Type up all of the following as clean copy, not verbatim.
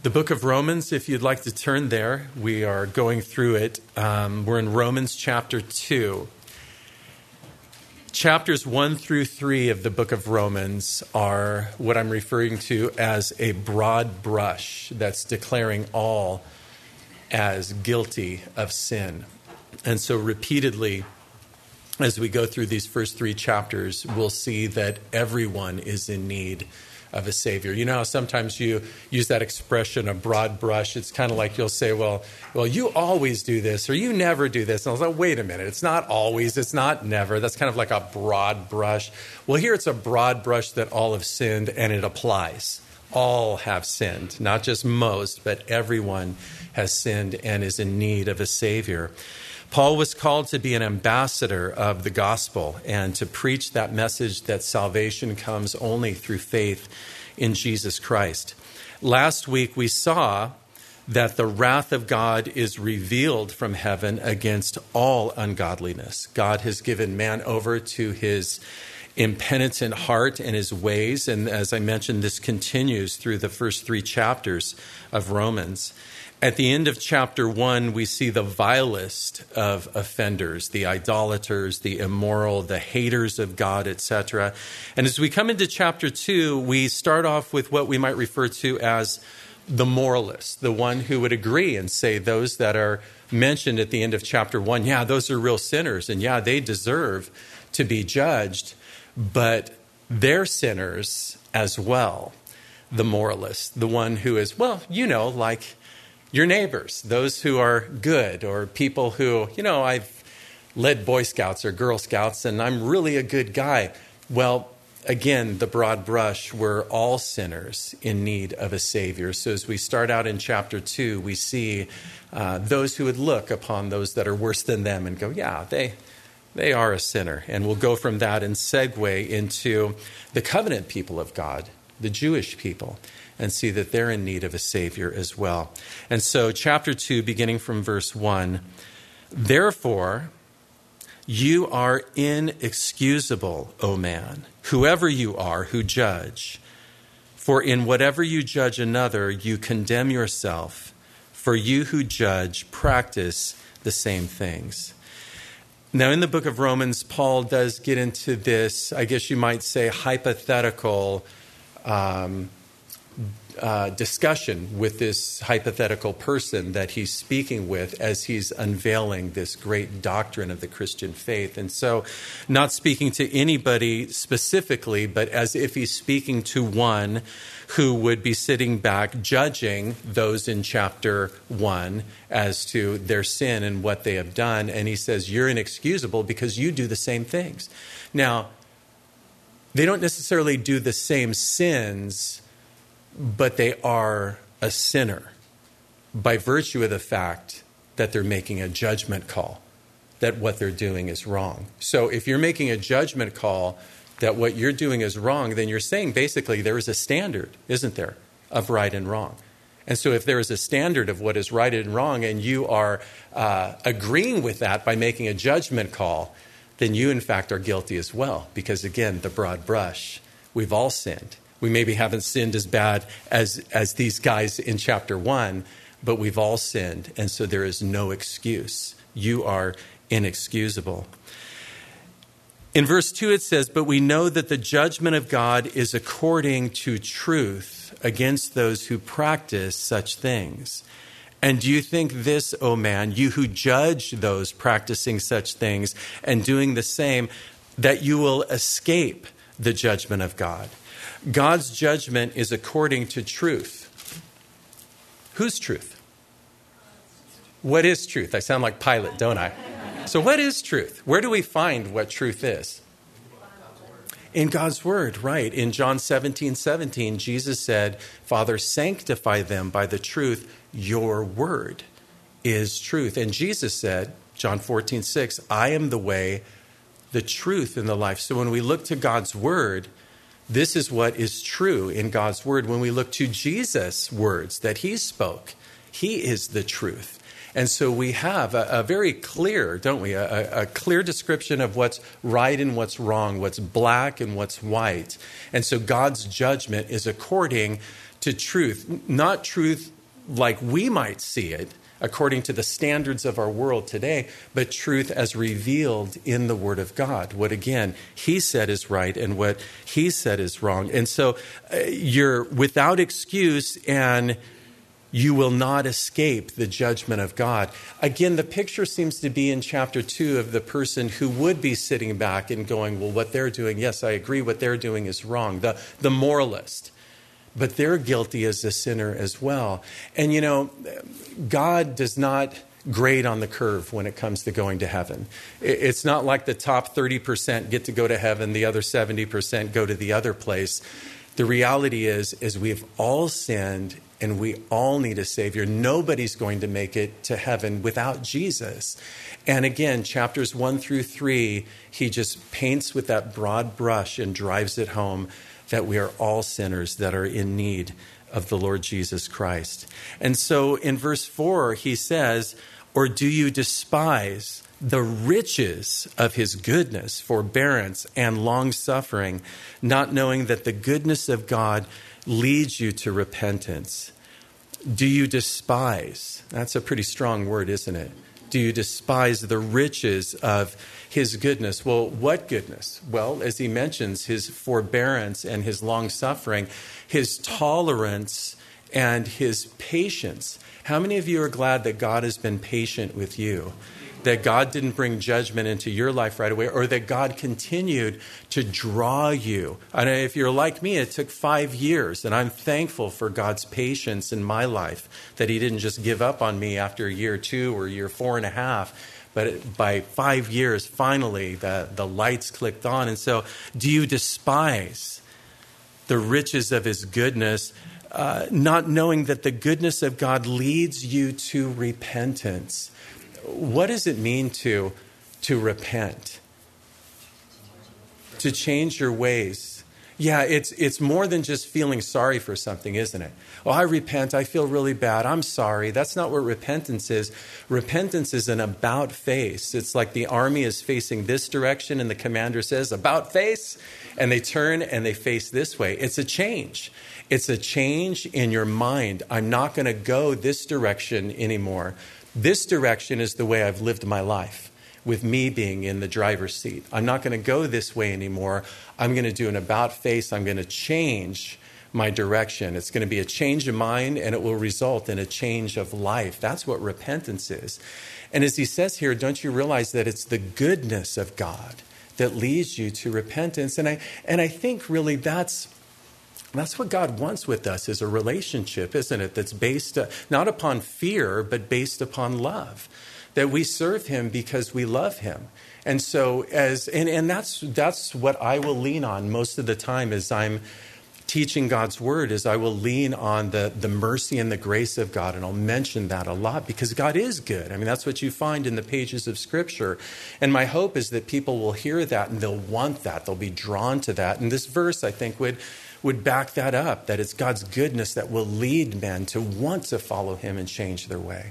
The book of Romans, if you'd like to turn there, we are going through it. We're in Romans chapter 2. Chapters 1 through 3 of the book of Romans are what I'm referring to as a broad brush that's declaring all as guilty of sin. And so repeatedly, as we go through these first 3 chapters, we'll see that everyone is in need of a Savior. You know how sometimes you use that expression, a broad brush. It's kind of like you'll say, well, you always do this, or you never do this. And I was like, wait a minute, it's not always, it's not never. That's kind of like a broad brush. Well, here it's a broad brush that all have sinned, and it applies. All have sinned, not just most, but everyone has sinned and is in need of a Savior. Paul was called to be an ambassador of the gospel and to preach that message that salvation comes only through faith in Jesus Christ. Last week we saw that the wrath of God is revealed from heaven against all ungodliness. God has given man over to his impenitent heart and his ways, and as I mentioned, this continues through the first 3 chapters of Romans. At the end of chapter 1, we see the vilest of offenders, the idolaters, the immoral, the haters of God, etc. And as we come into chapter 2, we start off with what we might refer to as the moralist, the one who would agree and say those that are mentioned at the end of chapter 1, yeah, those are real sinners, and yeah, they deserve to be judged, but they're sinners as well. The moralist, the one who is, well, like your neighbors, those who are good, or people who, I've led Boy Scouts or Girl Scouts and I'm really a good guy. Well, again, the broad brush, we're all sinners in need of a Savior. So as we start out in chapter 2, we see those who would look upon those that are worse than them and go, yeah, they are a sinner. And we'll go from that and segue into the covenant people of God, the Jewish people, and see that they're in need of a Savior as well. And so chapter 2, beginning from verse 1, therefore, you are inexcusable, O man, whoever you are who judge. For in whatever you judge another, you condemn yourself. For you who judge practice the same things. Now, in the book of Romans, Paul does get into this, I guess you might say, hypothetical discussion with this hypothetical person that he's speaking with as he's unveiling this great doctrine of the Christian faith. And so, not speaking to anybody specifically, but as if he's speaking to one who would be sitting back judging those in chapter 1 as to their sin and what they have done. And he says, you're inexcusable because you do the same things. Now, they don't necessarily do the same sins, but they are a sinner by virtue of the fact that they're making a judgment call, that what they're doing is wrong. So if you're making a judgment call that what you're doing is wrong, then you're saying basically there is a standard, isn't there, of right and wrong. And so if there is a standard of what is right and wrong and you are agreeing with that by making a judgment call, then you in fact are guilty as well. Because again, the broad brush, we've all sinned. We maybe haven't sinned as bad as these guys in chapter 1, but we've all sinned, and so there is no excuse. You are inexcusable. In verse 2 it says, but we know that the judgment of God is according to truth against those who practice such things. And do you think this, O man, you who judge those practicing such things and doing the same, that you will escape the judgment of God? God's judgment is according to truth. Whose truth? What is truth? I sound like Pilate, don't I? So what is truth? Where do we find what truth is? In God's word, right. In John 17:17, Jesus said, Father, sanctify them by the truth. Your word is truth. And Jesus said, John 14:6, I am the way, the truth, and the life. So when we look to God's word, this is what is true in God's word. When we look to Jesus' words that he spoke, he is the truth. And so we have a very clear, don't we, a clear description of what's right and what's wrong, what's black and what's white. And so God's judgment is according to truth, not truth like we might see it, according to the standards of our world today, but truth as revealed in the Word of God. What, again, He said is right and what He said is wrong. And so you're without excuse, and you will not escape the judgment of God. Again, the picture seems to be in chapter 2 of the person who would be sitting back and going, well, what they're doing, yes, I agree, what they're doing is wrong. The moralist. But they're guilty as a sinner as well. And, you know, God does not grade on the curve when it comes to going to heaven. It's not like the top 30% get to go to heaven, the other 70% go to the other place. The reality is we've all sinned and we all need a Savior. Nobody's going to make it to heaven without Jesus. And again, chapters 1 through 3, he just paints with that broad brush and drives it home that we are all sinners that are in need of the Lord Jesus Christ. And so in verse 4, he says, or do you despise the riches of his goodness, forbearance, and long-suffering, not knowing that the goodness of God leads you to repentance? Do you despise? That's a pretty strong word, isn't it? Do you despise the riches of his goodness? Well, what goodness? Well, as he mentions, his forbearance and his long-suffering, his tolerance and his patience. How many of you are glad that God has been patient with you? That God didn't bring judgment into your life right away, or that God continued to draw you. And if you're like me, it took 5 years, and I'm thankful for God's patience in my life, that he didn't just give up on me after year 2 or year 4.5. But by 5 years, finally, the lights clicked on. And so, do you despise the riches of his goodness, not knowing that the goodness of God leads you to repentance? What does it mean to repent? To change your ways. Yeah, it's more than just feeling sorry for something, isn't it? Oh, I repent. I feel really bad. I'm sorry. That's not what repentance is. Repentance is an about face. It's like the army is facing this direction and the commander says, about face, and they turn and they face this way. It's a change. It's a change in your mind. I'm not going to go this direction anymore. This direction is the way I've lived my life, with me being in the driver's seat. I'm not going to go this way anymore. I'm going to do an about face. I'm going to change my direction. It's going to be a change of mind, and it will result in a change of life. That's what repentance is. And as he says here, don't you realize that it's the goodness of God that leads you to repentance? And I think really that's what God wants with us, is a relationship, isn't it? That's based not upon fear, but based upon love. That we serve him because we love him. And so and that's what I will lean on most of the time as I'm teaching God's word, is I will lean on the mercy and the grace of God. And I'll mention that a lot because God is good. I mean, that's what you find in the pages of Scripture. And my hope is that people will hear that and they'll want that. They'll be drawn to that. And this verse, I think, would back that up, that it's God's goodness that will lead men to want to follow him and change their way.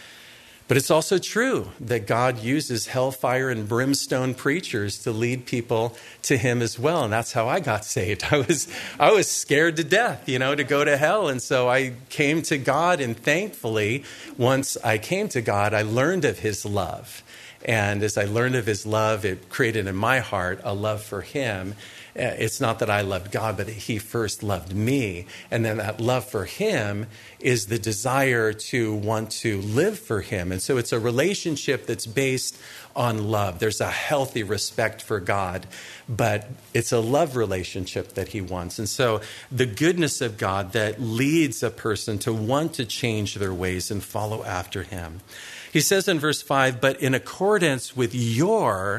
But it's also true that God uses hellfire and brimstone preachers to lead people to him as well. And that's how I got saved. I was scared to death, to go to hell. And so I came to God, and thankfully, once I came to God, I learned of his love. And as I learned of his love, it created in my heart a love for him. It's not that I loved God, but that he first loved me. And then that love for him is the desire to want to live for him. And so it's a relationship that's based on love. There's a healthy respect for God, but it's a love relationship that he wants. And so the goodness of God that leads a person to want to change their ways and follow after him. He says in verse 5, but in accordance with your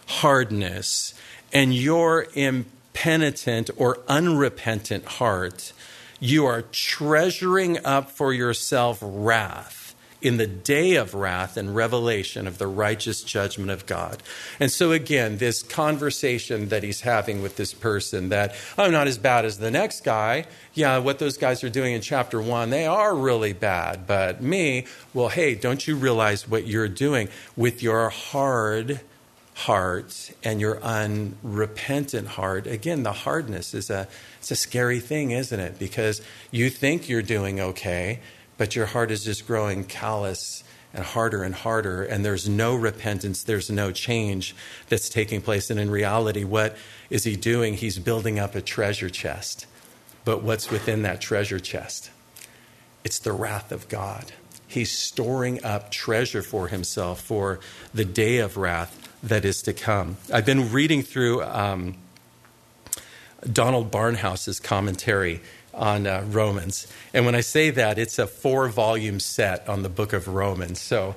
hardness and your impenitent or unrepentant heart, you are treasuring up for yourself wrath in the day of wrath and revelation of the righteous judgment of God. And so again, this conversation that he's having with this person, that I'm not as bad as the next guy. Yeah, what those guys are doing in chapter 1, they are really bad. But me, well, hey, don't you realize what you're doing with your hard heart and your unrepentant heart, again, the hardness it's a scary thing, isn't it? Because you think you're doing okay, but your heart is just growing callous and harder, and there's no repentance, there's no change that's taking place. And in reality, what is he doing? He's building up a treasure chest. But what's within that treasure chest? It's the wrath of God. He's storing up treasure for himself for the day of wrath that is to come. I've been reading through Donald Barnhouse's commentary on Romans. And when I say that, it's a 4-volume set on the book of Romans. So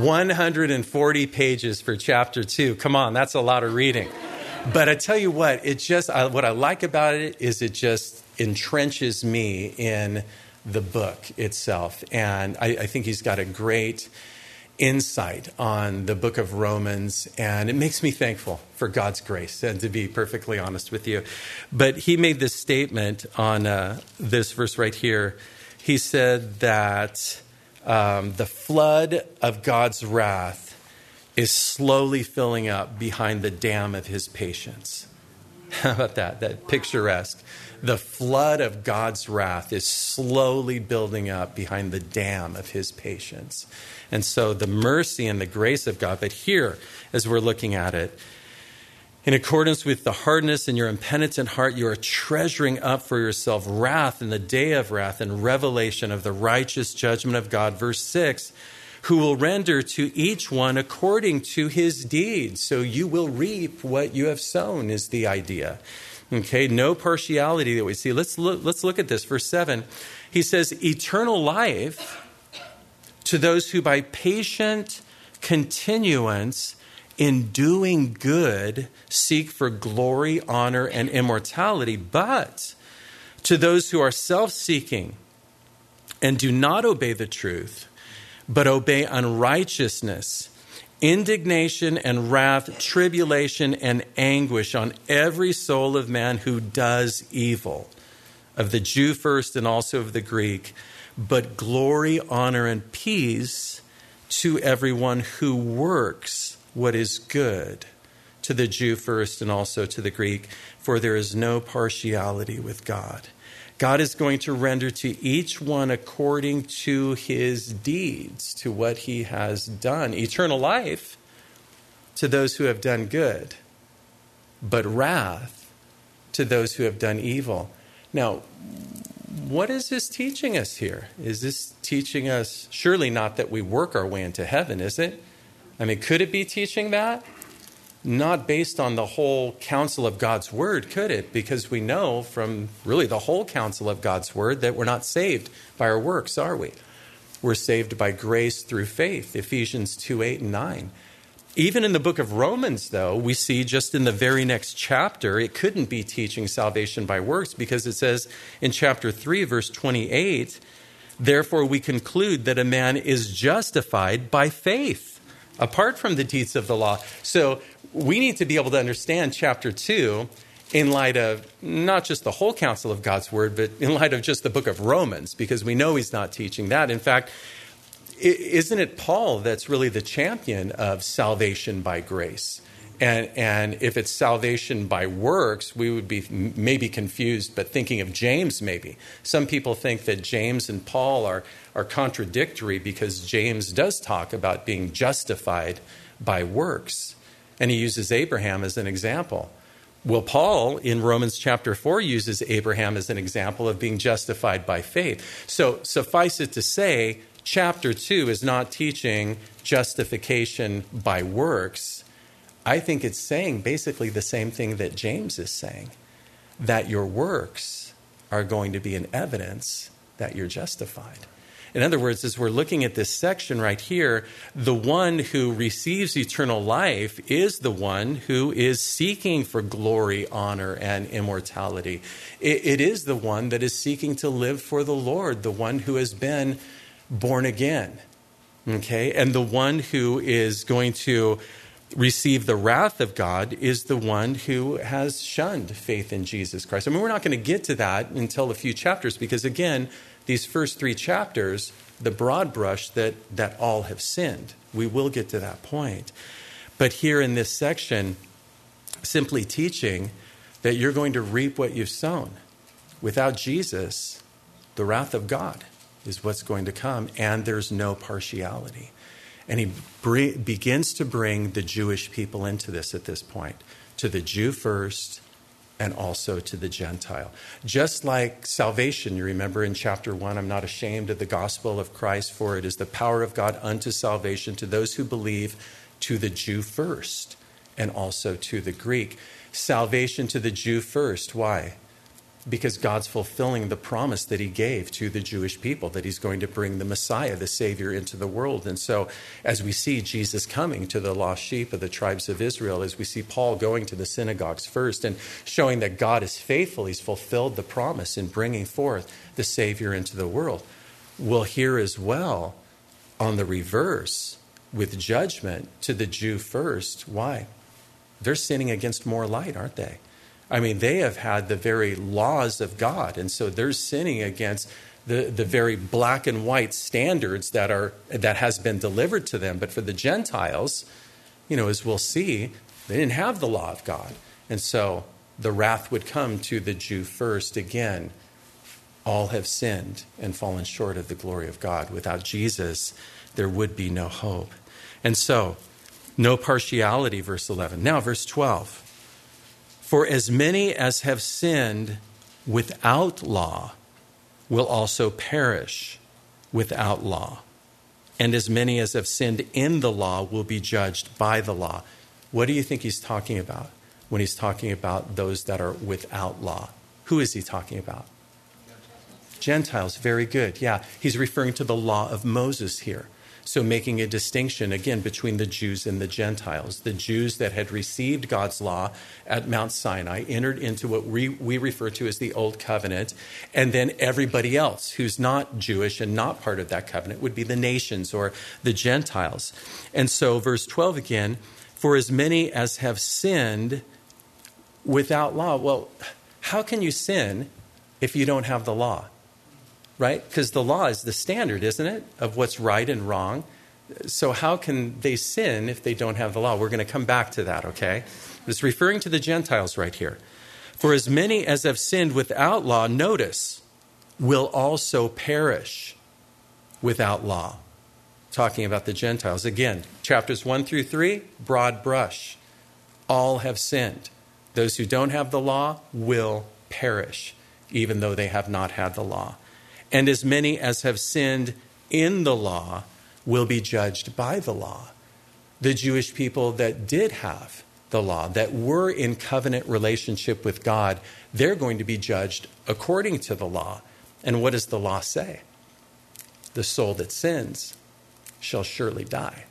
140 pages for chapter 2. Come on, that's a lot of reading. But I tell you what, what I like about it is it just entrenches me in the book itself. And I think he's got a great insight on the book of Romans, and it makes me thankful for God's grace, and to be perfectly honest with you. But he made this statement on this verse right here. He said that the flood of God's wrath is slowly filling up behind the dam of his patience. How about that? That picturesque. The flood of God's wrath is slowly building up behind the dam of his patience. And so the mercy and the grace of God, but here, as we're looking at it, in accordance with the hardness in your impenitent heart, you are treasuring up for yourself wrath in the day of wrath and revelation of the righteous judgment of God. Verse 6, who will render to each one according to his deeds. So you will reap what you have sown is the idea. Okay, no partiality that we see. Let's look at this. Verse 7, he says, eternal life to those who by patient continuance in doing good seek for glory, honor, and immortality. But to those who are self-seeking and do not obey the truth, but obey unrighteousness, indignation and wrath, tribulation and anguish on every soul of man who does evil, of the Jew first and also of the Greek, but glory, honor, and peace to everyone who works what is good, to the Jew first and also to the Greek, for there is no partiality with God. God is going to render to each one according to his deeds, to what he has done. Eternal life to those who have done good, but wrath to those who have done evil. Now, what is this teaching us here? Is this teaching us, surely not that we work our way into heaven, is it? I mean, could it be teaching that? Not based on the whole counsel of God's word, could it? Because we know from really the whole counsel of God's word that we're not saved by our works, are we? We're saved by grace through faith, Ephesians 2:8-9. Even in the book of Romans, though, we see just in the very next chapter, it couldn't be teaching salvation by works, because it says in chapter 3, verse 28, therefore we conclude that a man is justified by faith, apart from the deeds of the law. So we need to be able to understand chapter 2 in light of not just the whole counsel of God's word, but in light of just the book of Romans, because we know he's not teaching that. In fact, isn't it Paul that's really the champion of salvation by grace? And if it's salvation by works, we would be maybe confused, but thinking of James maybe. Some people think that James and Paul are contradictory, because James does talk about being justified by works. And he uses Abraham as an example. Well, Paul in Romans chapter 4 uses Abraham as an example of being justified by faith. So suffice it to say, chapter 2 is not teaching justification by works. I think it's saying basically the same thing that James is saying, that your works are going to be an evidence that you're justified. In other words, as we're looking at this section right here, the one who receives eternal life is the one who is seeking for glory, honor, and immortality. It is the one that is seeking to live for the Lord, the one who has been born again. Okay? And the one who is going to receive the wrath of God is the one who has shunned faith in Jesus Christ. I mean, we're not going to get to that until a few chapters, because again, these first 3 chapters, the broad brush that all have sinned. We will get to that point. But here in this section, simply teaching that you're going to reap what you've sown. Without Jesus, the wrath of God is what's going to come, and there's no partiality. And he begins to bring the Jewish people into this at this point, to the Jew first and also to the Gentile. Just like salvation, you remember in chapter 1, I'm not ashamed of the gospel of Christ, for it is the power of God unto salvation to those who believe, to the Jew first and also to the Greek. Salvation to the Jew first. Why? Because God's fulfilling the promise that he gave to the Jewish people, that he's going to bring the Messiah, the Savior, into the world. And so as we see Jesus coming to the lost sheep of the tribes of Israel, as we see Paul going to the synagogues first and showing that God is faithful, he's fulfilled the promise in bringing forth the Savior into the world. We'll hear as well on the reverse with judgment to the Jew first. Why? They're sinning against more light, aren't they? I mean, they have had the very laws of God, and so they're sinning against the very black and white standards that has been delivered to them. But for the Gentiles, as we'll see, they didn't have the law of God. And so the wrath would come to the Jew first. Again, all have sinned and fallen short of the glory of God. Without Jesus, there would be no hope. And so, no partiality, verse 11. Now, verse 12. For as many as have sinned without law will also perish without law. And as many as have sinned in the law will be judged by the law. What do you think he's talking about when he's talking about those that are without law? Who is he talking about? Gentiles. Very good. Yeah, he's referring to the law of Moses here. So making a distinction, again, between the Jews and the Gentiles. The Jews that had received God's law at Mount Sinai entered into what we refer to as the Old Covenant. And then everybody else who's not Jewish and not part of that covenant would be the nations or the Gentiles. And so verse 12 again, for as many as have sinned without law. Well, how can you sin if you don't have the law? Right? Because the law is the standard, isn't it, of what's right and wrong. So how can they sin if they don't have the law? We're going to come back to that, okay? It's referring to the Gentiles right here. For as many as have sinned without law, notice, will also perish without law. Talking about the Gentiles. Again, chapters 1 through 3, broad brush. All have sinned. Those who don't have the law will perish, even though they have not had the law. And as many as have sinned in the law will be judged by the law. The Jewish people that did have the law, that were in covenant relationship with God, they're going to be judged according to the law. And what does the law say? The soul that sins shall surely die.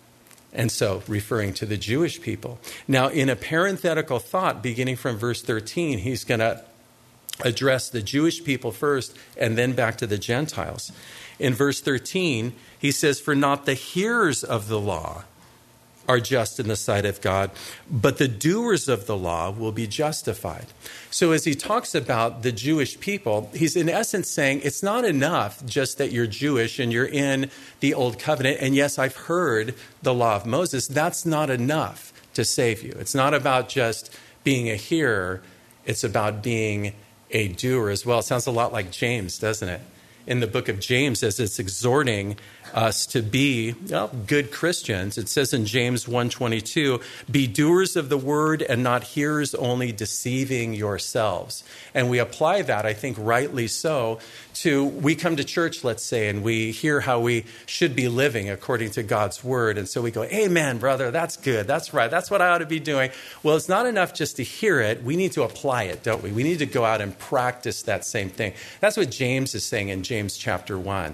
And so, referring to the Jewish people. Now, in a parenthetical thought, beginning from verse 13, he's going to address the Jewish people first and then back to the Gentiles. In verse 13, he says, for not the hearers of the law are just in the sight of God, but the doers of the law will be justified. So as he talks about the Jewish people, he's in essence saying it's not enough just that you're Jewish and you're in the Old Covenant. And yes, I've heard the law of Moses. That's not enough to save you. It's not about just being a hearer. It's about being a doer as well. It sounds a lot like James, doesn't it? In the book of James, as it's exhorting us to be good Christians, it says in James 1:22, be doers of the word and not hearers only, deceiving yourselves. And we apply that, I think rightly so, to we come to church, let's say, and we hear how we should be living according to God's word. And so we go, amen, brother, that's good, that's right, that's what I ought to be doing. Well, it's not enough just to hear it. We need to apply it, don't we? We need to go out and practice that same thing. That's what James is saying in James chapter 1.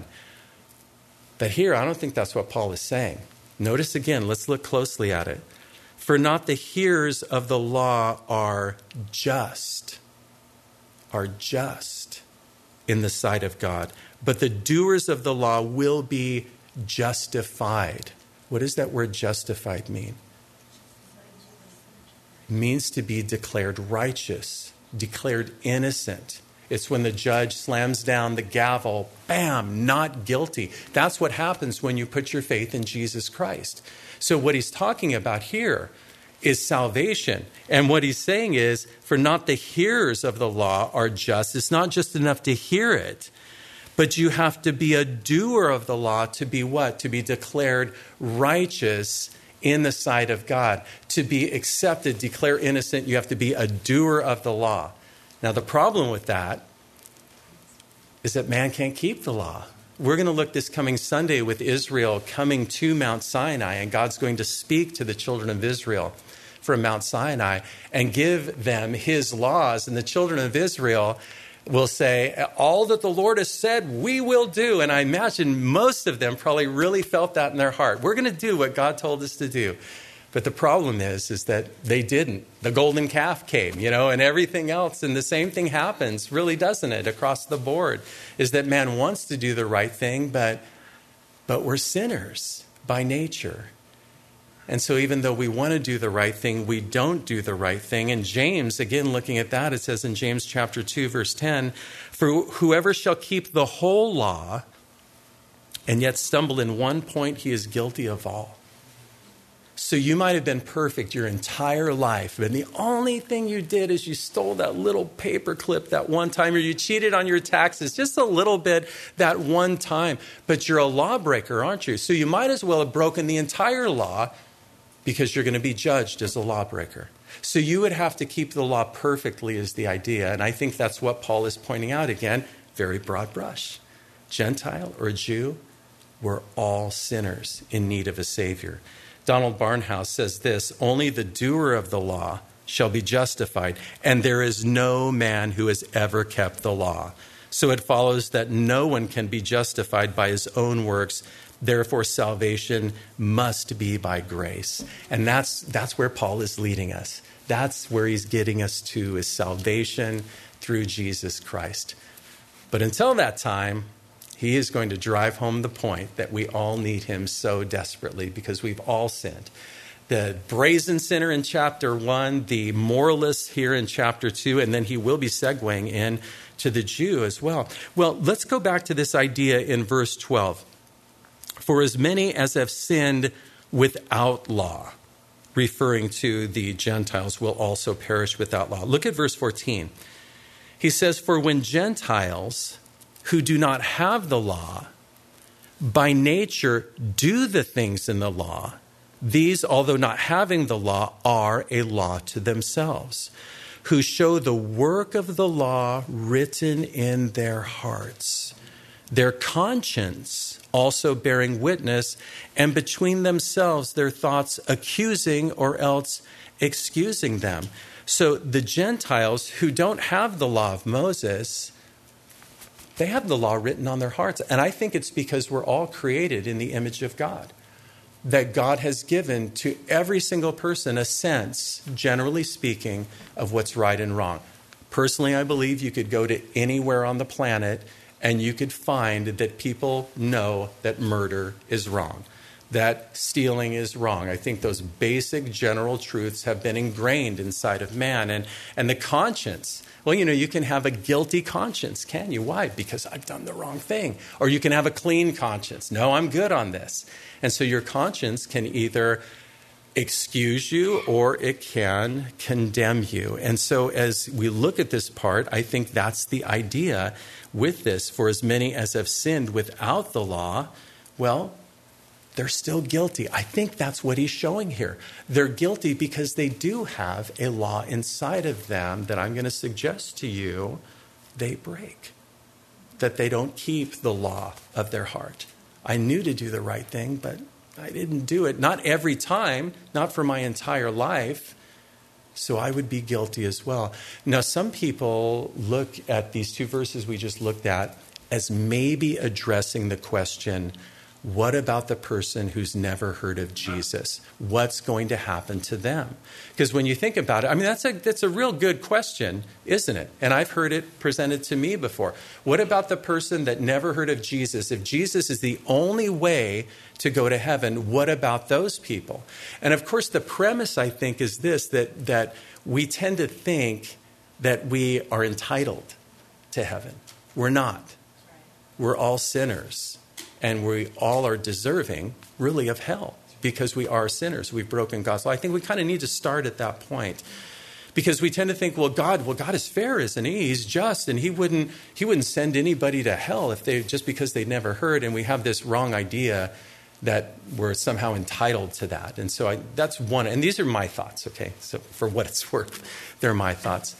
But here, I don't think that's what Paul is saying. Notice again, let's look closely at it. For not the hearers of the law are just in the sight of God, but the doers of the law will be justified. What does that word justified mean? It means to be declared righteous, declared innocent. It's when the judge slams down the gavel, bam, not guilty. That's what happens when you put your faith in Jesus Christ. So what he's talking about here is salvation. And what he's saying is, for not the hearers of the law are just. It's not just enough to hear it, but you have to be a doer of the law to be what? To be declared righteous in the sight of God. To be accepted, declared innocent, you have to be a doer of the law. Now, the problem with that is that man can't keep the law. We're going to look this coming Sunday with Israel coming to Mount Sinai, and God's going to speak to the children of Israel from Mount Sinai and give them his laws. And the children of Israel will say, all that the Lord has said, we will do. And I imagine most of them probably really felt that in their heart. We're going to do what God told us to do. But the problem is that they didn't. The golden calf came, and everything else. And the same thing happens, really, doesn't it, across the board, is that man wants to do the right thing, but we're sinners by nature. And so even though we want to do the right thing, we don't do the right thing. And James, again, looking at that, it says in James chapter 2, verse 10, for whoever shall keep the whole law and yet stumble in one point, he is guilty of all. So you might have been perfect your entire life, but the only thing you did is you stole that little paper clip that one time, or you cheated on your taxes just a little bit that one time. But you're a lawbreaker, aren't you? So you might as well have broken the entire law, because you're going to be judged as a lawbreaker. So you would have to keep the law perfectly is the idea. And I think that's what Paul is pointing out again, very broad brush. Gentile or Jew, we're all sinners in need of a Savior. Donald Barnhouse says this, only the doer of the law shall be justified, and there is no man who has ever kept the law. So it follows that no one can be justified by his own works. Therefore, salvation must be by grace. And that's where Paul is leading us. That's where he's getting us to, is salvation through Jesus Christ. But until that time, he is going to drive home the point that we all need him so desperately because we've all sinned. The brazen sinner in chapter 1, the moralist here in chapter 2, and then he will be segueing in to the Jew as well. Well, let's go back to this idea in verse 12. For as many as have sinned without law, referring to the Gentiles, will also perish without law. Look at verse 14. He says, for when Gentiles who do not have the law, by nature do the things in the law, these, although not having the law, are a law to themselves, who show the work of the law written in their hearts, their conscience also bearing witness, and between themselves their thoughts accusing or else excusing them. So the Gentiles who don't have the law of Moses, they have the law written on their hearts. And I think it's because we're all created in the image of God, that God has given to every single person a sense, generally speaking, of what's right and wrong. Personally, I believe you could go to anywhere on the planet and you could find that people know that murder is wrong, that stealing is wrong. I think those basic general truths have been ingrained inside of man. And the conscience, well, you can have a guilty conscience, can you? Why? Because I've done the wrong thing. Or you can have a clean conscience. No, I'm good on this. And so your conscience can either excuse you or it can condemn you. And so as we look at this part, I think that's the idea with this. For as many as have sinned without the law, well, they're still guilty. I think that's what he's showing here. They're guilty because they do have a law inside of them that I'm going to suggest to you they break, that they don't keep the law of their heart. I knew to do the right thing, but I didn't do it. Not every time, not for my entire life. So I would be guilty as well. Now, some people look at these two verses we just looked at as maybe addressing the question, what about the person who's never heard of Jesus? What's going to happen to them? Because when you think about it, I mean, that's a real good question, isn't it? And I've heard it presented to me before. What about the person that never heard of Jesus? If Jesus is the only way to go to heaven, what about those people? And of course, the premise, I think, is this, that we tend to think that we are entitled to heaven. We're not. We're all sinners. And we all are deserving, really, of hell because we are sinners. We've broken God's law. I think we kind of need to start at that point. Because we tend to think, God is fair, isn't he? He's just, and he wouldn't send anybody to hell just because they'd never heard. And we have this wrong idea that we're somehow entitled to that. And so that's one. And these are my thoughts, okay? So for what it's worth, they're my thoughts.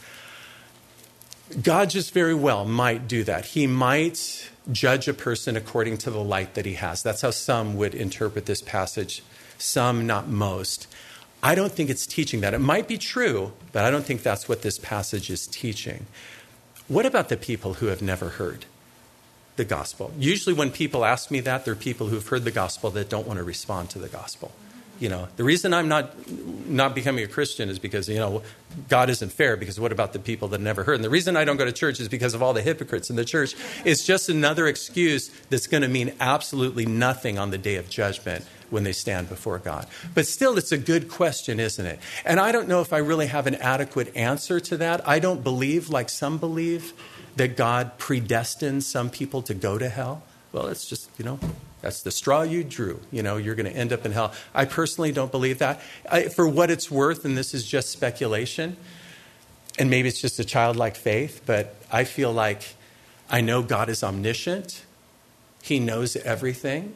God just very well might do that. He might judge a person according to the light that he has. That's how some would interpret this passage. Some, not most. I don't think it's teaching that. It might be true, but I don't think that's what this passage is teaching. What about the people who have never heard the gospel? Usually when people ask me that, they're people who've heard the gospel that don't want to respond to the gospel. The reason I'm not becoming a Christian is because, God isn't fair, because what about the people that never heard? And the reason I don't go to church is because of all the hypocrites in the church. It's just another excuse that's going to mean absolutely nothing on the day of judgment when they stand before God. But still, it's a good question, isn't it? And I don't know if I really have an adequate answer to that. I don't believe, like some believe, that God predestined some people to go to hell. Well, it's just, that's the straw you drew. You're going to end up in hell. I personally don't believe that. For what it's worth, and this is just speculation, and maybe it's just a childlike faith, but I feel like I know God is omniscient. He knows everything.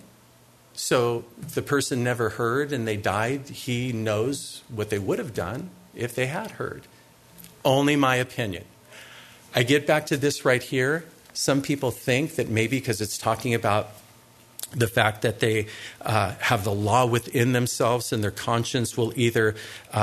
So if the person never heard and they died, he knows what they would have done if they had heard. Only my opinion. I get back to this right here. Some people think that maybe because it's talking about the fact that they have the law within themselves and their conscience will either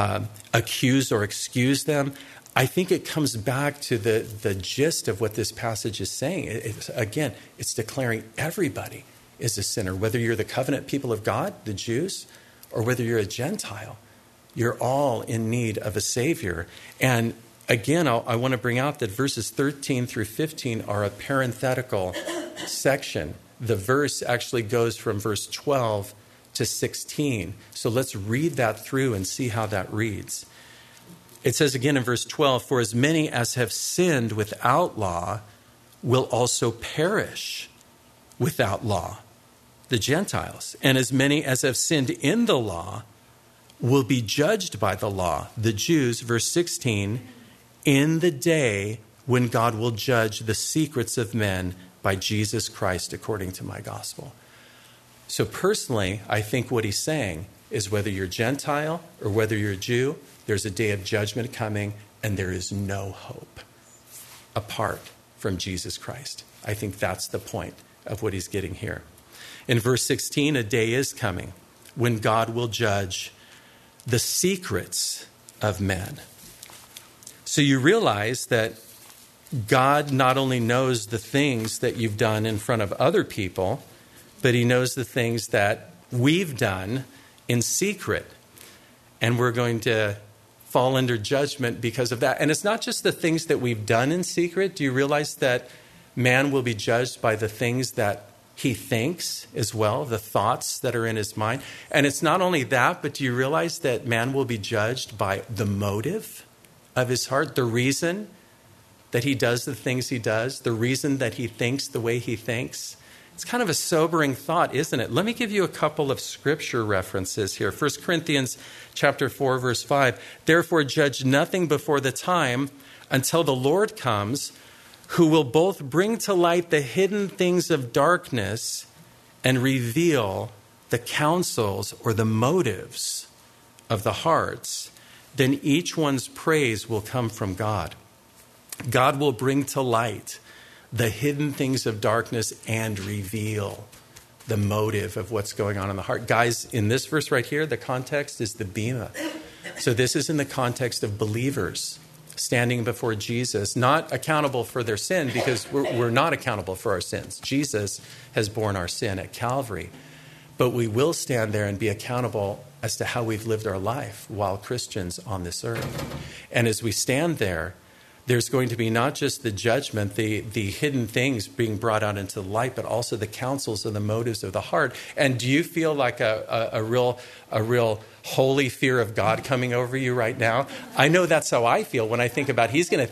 accuse or excuse them. I think it comes back to the gist of what this passage is saying. It's declaring everybody is a sinner, whether you're the covenant people of God, the Jews, or whether you're a Gentile. You're all in need of a Savior. And again, I want to bring out that verses 13 through 15 are a parenthetical section. The verse actually goes from verse 12 to 16. So let's read that through and see how that reads. It says again in verse 12, "For as many as have sinned without law will also perish without law, the Gentiles. And as many as have sinned in the law will be judged by the law, the Jews." Verse 16, "in the day when God will judge the secrets of men by Jesus Christ according to my gospel." So personally, I think what he's saying is whether you're Gentile or whether you're a Jew, there's a day of judgment coming and there is no hope apart from Jesus Christ. I think that's the point of what he's getting here. In verse 16, a day is coming when God will judge the secrets of men. So you realize that God not only knows the things that you've done in front of other people, but he knows the things that we've done in secret. And we're going to fall under judgment because of that. And it's not just the things that we've done in secret. Do you realize that man will be judged by the things that he thinks as well, the thoughts that are in his mind? And it's not only that, but do you realize that man will be judged by the motive of his heart, the reason that he does the things he does, the reason that he thinks the way he thinks? It's kind of a sobering thought, isn't it? Let me give you a couple of scripture references here. 1 Corinthians chapter 4, verse 5. "Therefore judge nothing before the time until the Lord comes, who will both bring to light the hidden things of darkness and reveal the counsels or the motives of the hearts. Then each one's praise will come from God." God will bring to light the hidden things of darkness and reveal the motive of what's going on in the heart. Guys, in this verse right here, the context is the bema. So this is in the context of believers standing before Jesus, not accountable for their sin, because we're not accountable for our sins. Jesus has borne our sin at Calvary. But we will stand there and be accountable as to how we've lived our life while Christians on this earth. And as we stand there, there's going to be not just the judgment, the hidden things being brought out into the light, but also the counsels and the motives of the heart. And do you feel like a real holy fear of God coming over you right now? I know that's how I feel when I think about he's going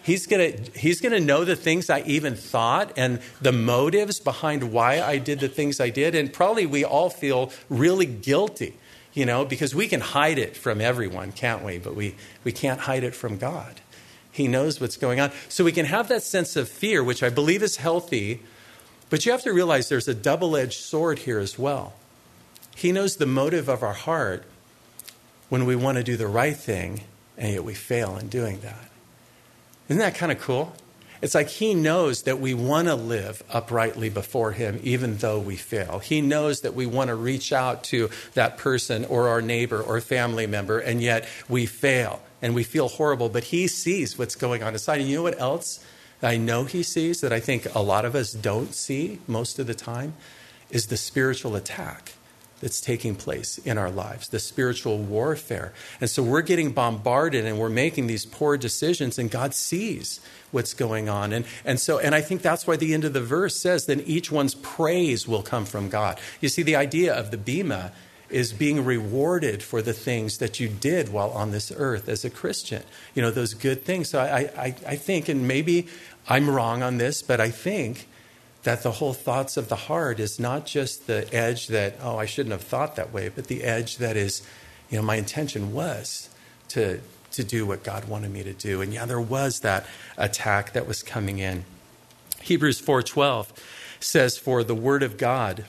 to know the things I even thought and the motives behind why I did the things I did. And probably we all feel really guilty, because we can hide it from everyone, can't we? But we can't hide it from God. He knows what's going on. So we can have that sense of fear, which I believe is healthy, but you have to realize there's a double-edged sword here as well. He knows the motive of our heart when we want to do the right thing, and yet we fail in doing that. Isn't that kind of cool? It's like he knows that we want to live uprightly before him, even though we fail. He knows that we want to reach out to that person or our neighbor or family member, and yet we fail. And we feel horrible, but he sees what's going on inside. And you know what else I know he sees that I think a lot of us don't see most of the time is the spiritual attack that's taking place in our lives, the spiritual warfare. And so we're getting bombarded and we're making these poor decisions, and God sees what's going on. And I think that's why the end of the verse says, then each one's praise will come from God. You see, the idea of the bema is being rewarded for the things that you did while on this earth as a Christian. Those good things. So I think, and maybe I'm wrong on this, but I think that the whole thoughts of the heart is not just the edge that, I shouldn't have thought that way, but the edge that is, my intention was to do what God wanted me to do. And there was that attack that was coming in. Hebrews 4:12 says, for the word of God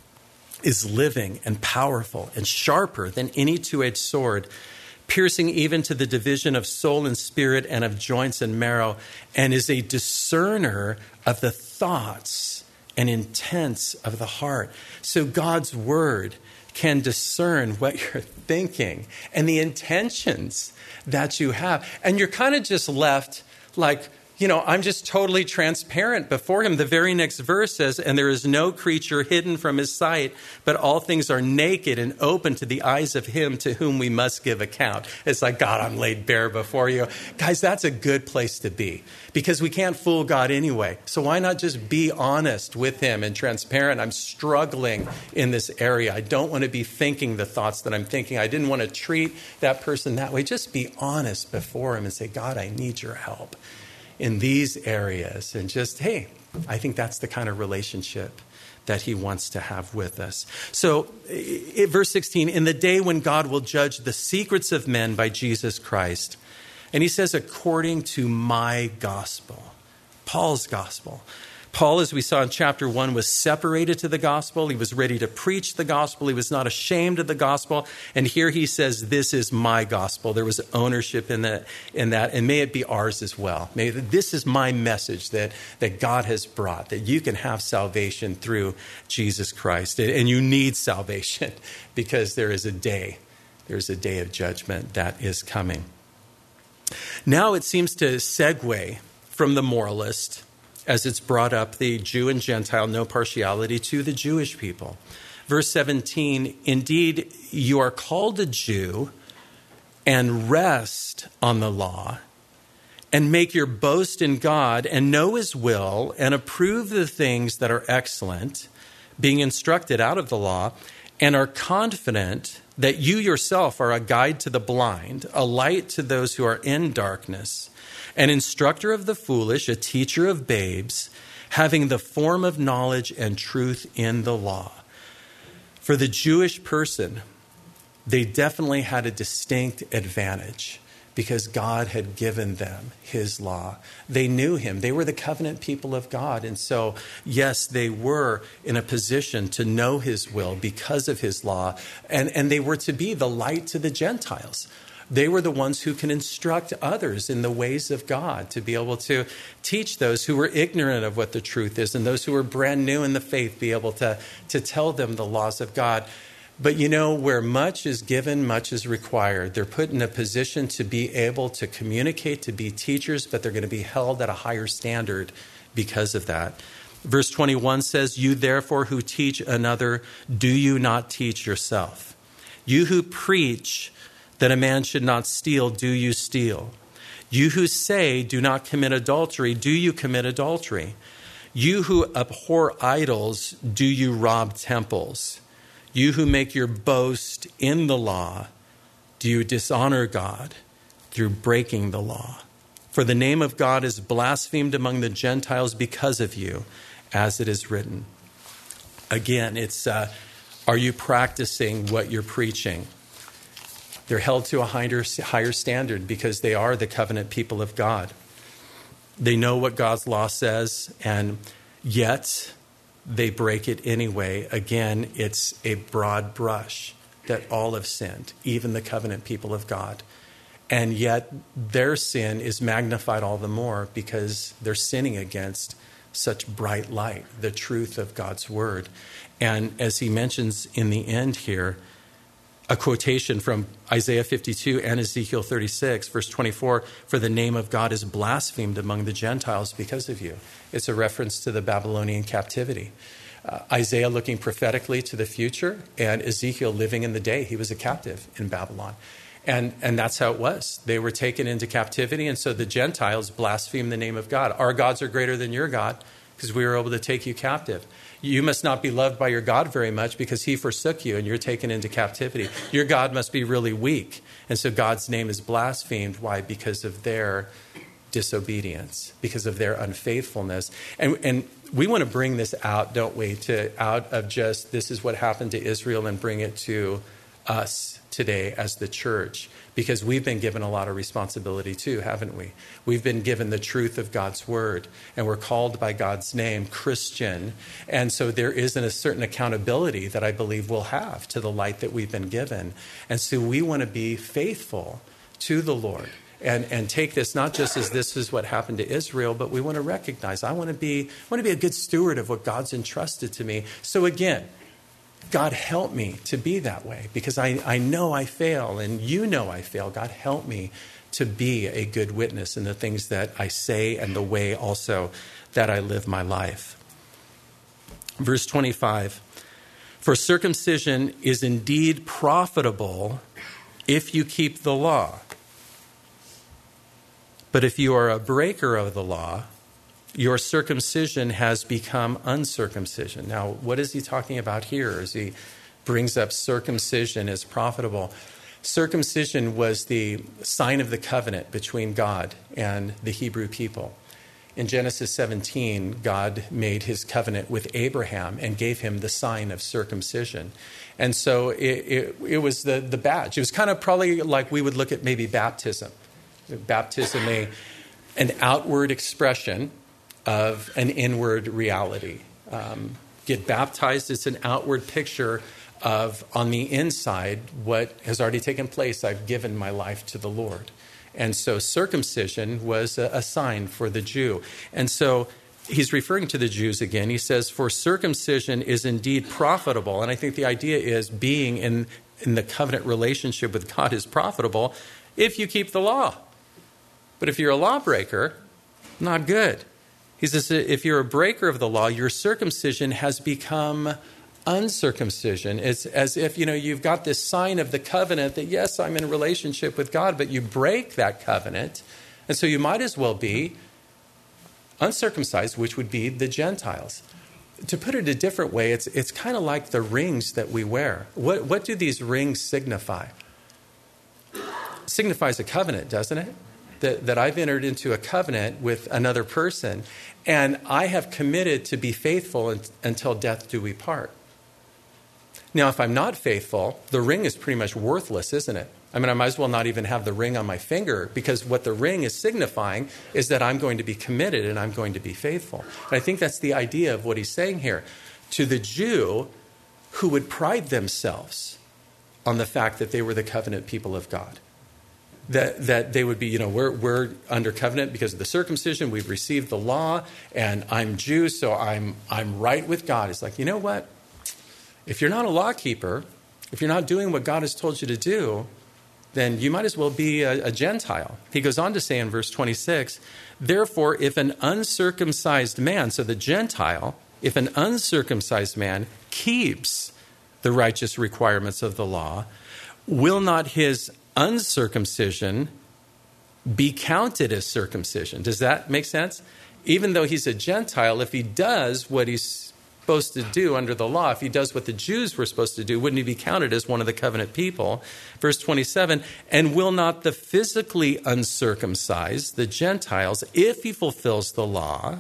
is living and powerful and sharper than any two-edged sword, piercing even to the division of soul and spirit and of joints and marrow, and is a discerner of the thoughts and intents of the heart. So God's word can discern what you're thinking and the intentions that you have. And you're kind of just left like, I'm just totally transparent before him. The very next verse says, and there is no creature hidden from his sight, but all things are naked and open to the eyes of him to whom we must give account. It's like, God, I'm laid bare before you. Guys, that's a good place to be because we can't fool God anyway. So why not just be honest with him and transparent? I'm struggling in this area. I don't want to be thinking the thoughts that I'm thinking. I didn't want to treat that person that way. Just be honest before him and say, God, I need your help in these areas. And just, hey, I think that's the kind of relationship that he wants to have with us. So verse 16, in the day when God will judge the secrets of men by Jesus Christ. And he says, according to my gospel, Paul's gospel. Paul, as we saw in chapter 1, was separated to the gospel. He was ready to preach the gospel. He was not ashamed of the gospel. And here he says, this is my gospel. There was ownership in that. And may it be ours as well. This is my message that God has brought, that you can have salvation through Jesus Christ. And you need salvation because there's a day of judgment that is coming. Now it seems to segue from the moralist, as it's brought up, the Jew and Gentile, no partiality, to the Jewish people. Verse 17, indeed, you are called a Jew and rest on the law and make your boast in God and know his will and approve the things that are excellent, being instructed out of the law, and are confident that you yourself are a guide to the blind, a light to those who are in darkness, an instructor of the foolish, a teacher of babes, having the form of knowledge and truth in the law. For the Jewish person, they definitely had a distinct advantage because God had given them his law. They knew him. They were the covenant people of God. And so, yes, they were in a position to know his will because of his law. And they were to be the light to the Gentiles. They were the ones who can instruct others in the ways of God, to be able to teach those who were ignorant of what the truth is and those who were brand new in the faith, be able to tell them the laws of God. But where much is given, much is required. They're put in a position to be able to communicate, to be teachers, but they're going to be held at a higher standard because of that. Verse 21 says, you therefore who teach another, do you not teach yourself? You who preach that a man should not steal, do you steal? You who say, do not commit adultery, do you commit adultery? You who abhor idols, do you rob temples? You who make your boast in the law, do you dishonor God through breaking the law? For the name of God is blasphemed among the Gentiles because of you, as it is written. Again, it's, are you practicing what you're preaching? They're held to a higher standard because they are the covenant people of God. They know what God's law says, and yet they break it anyway. Again, it's a broad brush that all have sinned, even the covenant people of God. And yet their sin is magnified all the more because they're sinning against such bright light, the truth of God's word. And as he mentions in the end here, a quotation from Isaiah 52 and Ezekiel 36, verse 24, for the name of God is blasphemed among the Gentiles because of you. It's a reference to the Babylonian captivity. Isaiah looking prophetically to the future, and Ezekiel living in the day he was a captive in Babylon. And that's how it was. They were taken into captivity, and so the Gentiles blasphemed the name of God. Our gods are greater than your God because we were able to take you captive. You must not be loved by your God very much because he forsook you and you're taken into captivity. Your God must be really weak. And so God's name is blasphemed. Why? Because of their disobedience, because of their unfaithfulness. And we want to bring this out, don't we, out of just this is what happened to Israel and bring it to us today as the church, because we've been given a lot of responsibility too, haven't we? We've been given the truth of God's word, and we're called by God's name Christian. And so there is a certain accountability that I believe we'll have to the light that we've been given. And so we want to be faithful to the Lord and take this not just as this is what happened to Israel, but we want to recognize I want to be a good steward of what God's entrusted to me. So again, God, help me to be that way because I know I fail and you know I fail. God, help me to be a good witness in the things that I say and the way also that I live my life. Verse 25, for circumcision is indeed profitable if you keep the law. But if you are a breaker of the law, your circumcision has become uncircumcision. Now, what is he talking about here as he brings up circumcision as profitable? Circumcision was the sign of the covenant between God and the Hebrew people. In Genesis 17, God made his covenant with Abraham and gave him the sign of circumcision. And so it was the badge. It was kind of probably like we would look at maybe baptism. Baptism, an outward expression of an inward reality. Get baptized, it's an outward picture of, on the inside, what has already taken place. I've given my life to the Lord. And so circumcision was a sign for the Jew. And so he's referring to the Jews again. He says, for circumcision is indeed profitable. And I think the idea is being in the covenant relationship with God is profitable if you keep the law. But if you're a lawbreaker, not good. He says, if you're a breaker of the law, your circumcision has become uncircumcision. It's as if, you've got this sign of the covenant that, yes, I'm in a relationship with God, but you break that covenant. And so you might as well be uncircumcised, which would be the Gentiles. To put it a different way, it's kind of like the rings that we wear. What do these rings signify? It signifies a covenant, doesn't it? That I've entered into a covenant with another person, and I have committed to be faithful until death do we part. Now, if I'm not faithful, the ring is pretty much worthless, isn't it? I mean, I might as well not even have the ring on my finger, because what the ring is signifying is that I'm going to be committed and I'm going to be faithful. And I think that's the idea of what he's saying here. To the Jew who would pride themselves on the fact that they were the covenant people of God. That they would be, we're under covenant because of the circumcision. We've received the law, and I'm Jew, so I'm right with God. It's like, you know what? If you're not a law keeper, if you're not doing what God has told you to do, then you might as well be a Gentile. He goes on to say in verse 26, therefore, if an uncircumcised man, so the Gentile, if an uncircumcised man keeps the righteous requirements of the law, will not his uncircumcision be counted as circumcision. Does that make sense? Even though he's a Gentile, if he does what he's supposed to do under the law, if he does what the Jews were supposed to do, wouldn't he be counted as one of the covenant people? Verse 27, and will not the physically uncircumcised, the Gentiles, if he fulfills the law,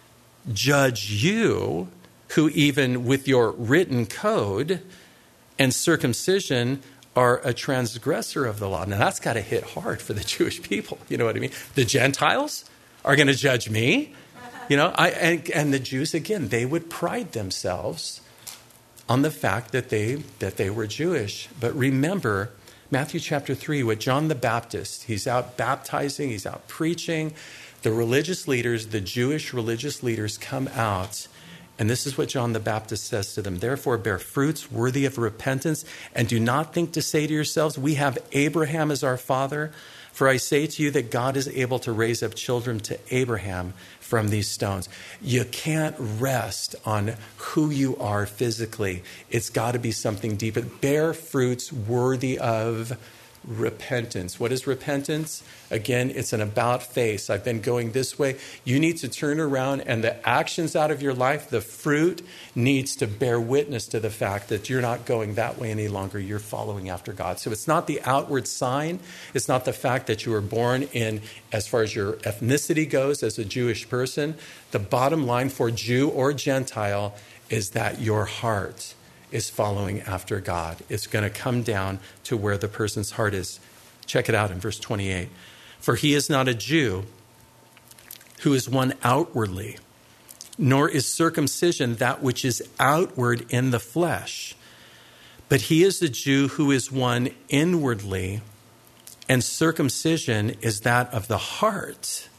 judge you, who even with your written code and circumcision are a transgressor of the law? Now that's got to hit hard for the Jewish people. You know what I mean? The Gentiles are going to judge me. You know, and the Jews, again, they would pride themselves on the fact that they were Jewish. But remember, Matthew chapter 3, with John the Baptist, he's out baptizing, he's out preaching. The religious leaders, the Jewish religious leaders come out, and this is what John the Baptist says to them. Therefore, bear fruits worthy of repentance, and do not think to say to yourselves, we have Abraham as our father. For I say to you that God is able to raise up children to Abraham from these stones. You can't rest on who you are physically. It's got to be something deeper. Bear fruits worthy of repentance. What is repentance? Again, it's an about face. I've been going this way. You need to turn around, and the actions out of your life, the fruit needs to bear witness to the fact that you're not going that way any longer. You're following after God. So it's not the outward sign. It's not the fact that you were born in, as far as your ethnicity goes, as a Jewish person. The bottom line for Jew or Gentile is that your heart is following after God. It's going to come down to where the person's heart is. Check it out in verse 28. For he is not a Jew who is one outwardly, nor is circumcision that which is outward in the flesh. But he is a Jew who is one inwardly, and circumcision is that of the heart,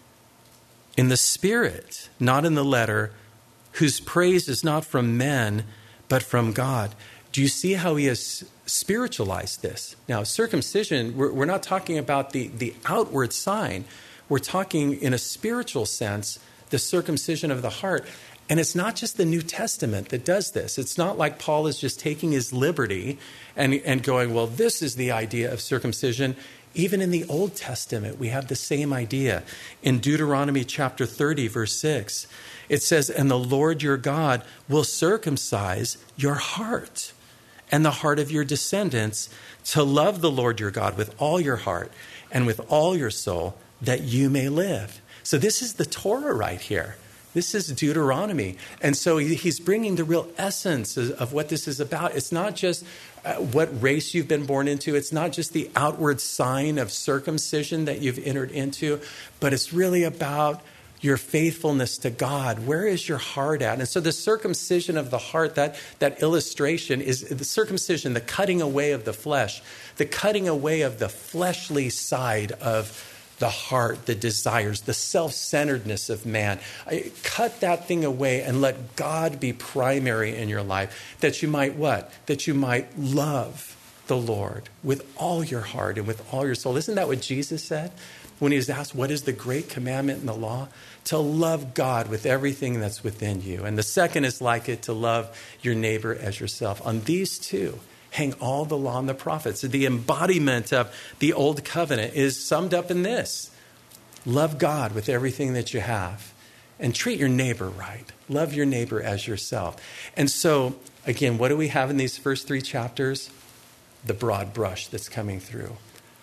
in the spirit, not in the letter, whose praise is not from men, but from God. Do you see how he has spiritualized this? Now, circumcision, we're not talking about the outward sign. We're talking in a spiritual sense, the circumcision of the heart. And it's not just the New Testament that does this. It's not like Paul is just taking his liberty and going, well, this is the idea of circumcision. Even in the Old Testament, we have the same idea. In Deuteronomy chapter 30, verse 6, it says, and the Lord your God will circumcise your heart and the heart of your descendants to love the Lord your God with all your heart and with all your soul, that you may live. So this is the Torah right here. This is Deuteronomy. And so he's bringing the real essence of what this is about. It's not just what race you've been born into. It's not just the outward sign of circumcision that you've entered into, but it's really about your faithfulness to God. Where is your heart at? And so the circumcision of the heart, that illustration is the circumcision, the cutting away of the flesh, the cutting away of the fleshly side of the heart, the desires, the self-centeredness of man. Cut that thing away and let God be primary in your life, that you might what? That you might love the Lord with all your heart and with all your soul. Isn't that what Jesus said when he was asked, what is the great commandment in the law? To love God with everything that's within you. And the second is like it, to love your neighbor as yourself. On these two hang all the law and the prophets. The embodiment of the old covenant is summed up in this. Love God with everything that you have and treat your neighbor right. Love your neighbor as yourself. And so, again, what do we have in these first three chapters? The broad brush that's coming through.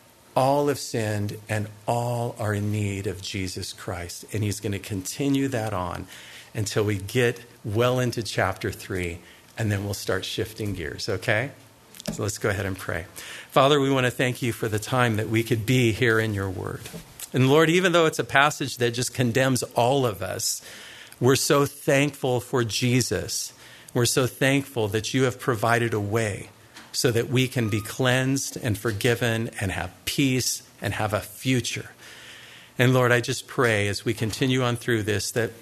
All have sinned and all are in need of Jesus Christ. And he's going to continue that on until we get well into chapter 3, and then we'll start shifting gears, okay? So let's go ahead and pray. Father, we want to thank you for the time that we could be here in your word. And Lord, even though it's a passage that just condemns all of us, we're so thankful for Jesus. We're so thankful that you have provided a way so that we can be cleansed and forgiven and have peace and have a future. And Lord, I just pray as we continue on through this, that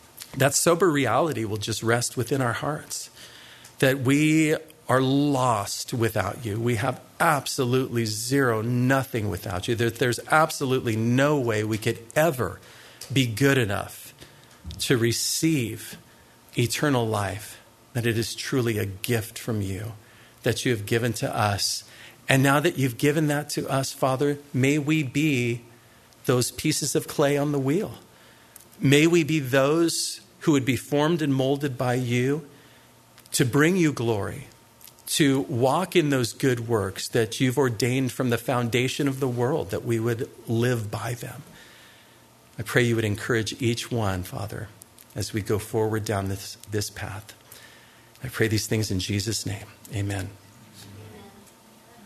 sober reality will just rest within our hearts, that we are lost without you. We have absolutely zero, nothing without you. There's absolutely no way we could ever be good enough to receive eternal life, that it is truly a gift from you that you have given to us. And now that you've given that to us, Father, may we be those pieces of clay on the wheel. May we be those who would be formed and molded by you to bring you glory, to walk in those good works that you've ordained from the foundation of the world, that we would live by them. I pray you would encourage each one, Father, as we go forward down this path. I pray these things in Jesus' name. Amen.